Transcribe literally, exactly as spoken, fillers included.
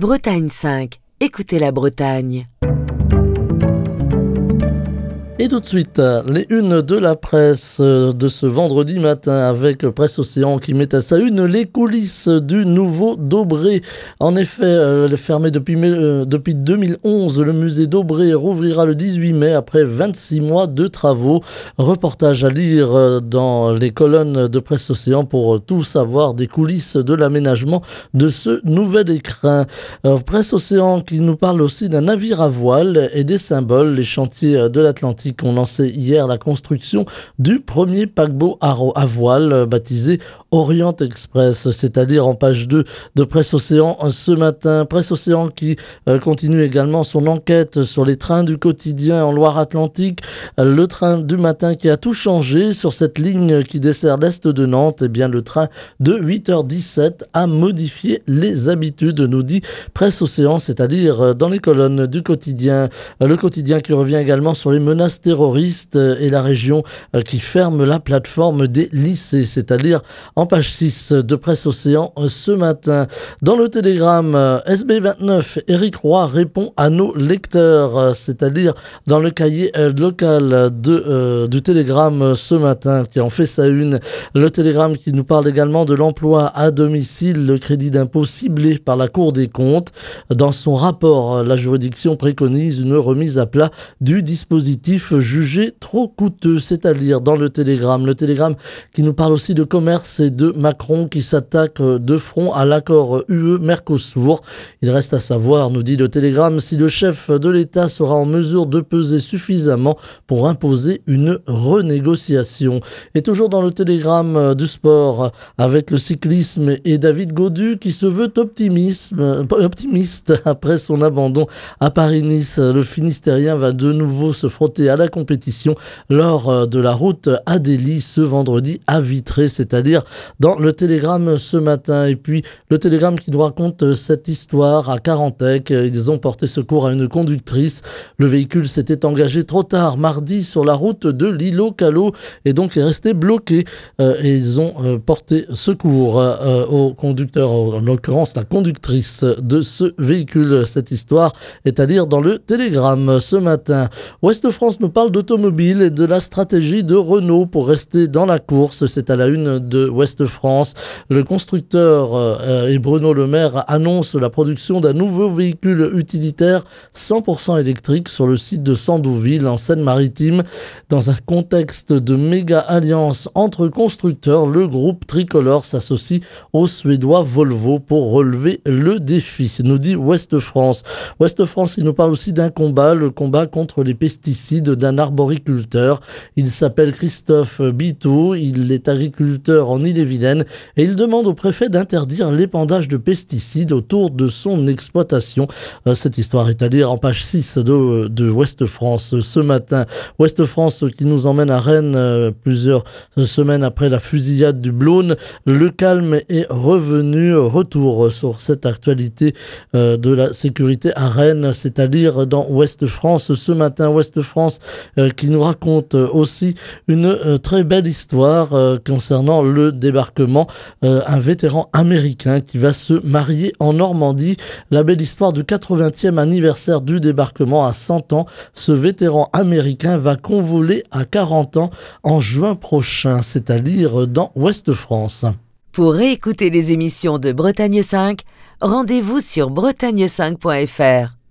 Bretagne cinq, écoutez la Bretagne. Et tout de suite, les unes de la presse de ce vendredi matin avec Presse Océan qui met à sa une les coulisses du nouveau Daubrée. En effet, euh, fermé depuis, euh, depuis deux mille onze, le musée Daubrée rouvrira le dix-huit mai après vingt-six mois de travaux. Reportage à lire dans les colonnes de Presse Océan pour tout savoir des coulisses de l'aménagement de ce nouvel écrin. Euh, Presse Océan qui nous parle aussi d'un navire à voile et des symboles. Les chantiers de l'Atlantique ont lancé hier la construction du premier paquebot à voile baptisé Orient Express, c'est-à-dire en page deux de Presse Océan ce matin. Presse Océan qui euh, continue également son enquête sur les trains du quotidien en Loire-Atlantique. Le train du matin qui a tout changé sur cette ligne qui dessert l'est de Nantes. Eh bien, le train de huit heures dix-sept a modifié les habitudes, nous dit Presse Océan, c'est-à-dire dans les colonnes du quotidien. Le quotidien qui revient également sur les menaces terroristes et la région qui ferme la plateforme des lycées, c'est-à-dire en page six de Presse Océan ce matin. Dans le Télégramme, S B vingt-neuf, Éric Roy répond à nos lecteurs, c'est-à-dire dans le cahier local de, euh, du Télégramme ce matin qui en fait sa une. Le Télégramme qui nous parle également de l'emploi à domicile, le crédit d'impôt ciblé par la Cour des comptes. Dans son rapport, la juridiction préconise une remise à plat du dispositif jugé trop coûteux, c'est à lire dans le Télégramme. Le Télégramme qui nous parle aussi de commerce et de Macron qui s'attaque de front à l'accord U E-Mercosur. Il reste à savoir, nous dit le Télégramme, si le chef de l'État sera en mesure de peser suffisamment pour imposer une renégociation. Et toujours dans le Télégramme du sport, avec le cyclisme et David Gaudu qui se veut optimiste, optimiste après son abandon à Paris-Nice. Le Finistérien va de nouveau se frotter à la compétition lors de la route à Delhi ce vendredi à Vitré, c'est-à-dire dans le Télégramme ce matin. Et puis le Télégramme qui nous raconte cette histoire à Carantec. Ils ont porté secours à une conductrice. Le véhicule s'était engagé trop tard mardi sur la route de l'Îlot-Callot et donc est resté bloqué. Euh, et ils ont euh, porté secours euh, au conducteur, en l'occurrence la conductrice de ce véhicule. Cette histoire est à lire dans le Télégramme ce matin. Ouest France nous parle d'automobile et de la stratégie de Renault pour rester dans la course. C'est à la une de Ouest France. Le constructeur euh, et Bruno Le Maire annoncent la production d'un nouveau véhicule utilitaire cent pour cent électrique sur le site de Sandouville en Seine-Maritime. Dans un contexte de méga alliance entre constructeurs, le groupe tricolore s'associe au Suédois Volvo pour relever le défi, nous dit Ouest France. Ouest France, il nous parle aussi d'un combat, le combat contre les pesticides d'un arboriculteur. Il s'appelle Christophe Biteau, il est agriculteur en Ille-et-Vilaine et il demande au préfet d'interdire l'épandage de pesticides autour de son exploitation. Cette histoire est à lire en page six de, de Ouest France ce matin. Ouest France qui nous emmène à Rennes plusieurs semaines après la fusillade du Blône. Le calme est revenu. Retour sur cette actualité de la sécurité à Rennes, c'est à lire dans Ouest France ce matin. Ouest France euh, qui nous raconte euh, aussi une euh, très belle histoire euh, concernant le débarquement. Euh, un vétéran américain qui va se marier en Normandie. La belle histoire du quatre-vingtième anniversaire du débarquement à cent ans. Ce vétéran américain va convoler à quarante ans en juin prochain. C'est à lire dans Ouest France. Pour réécouter les émissions de Bretagne cinq, rendez-vous sur bretagne cinq point f r.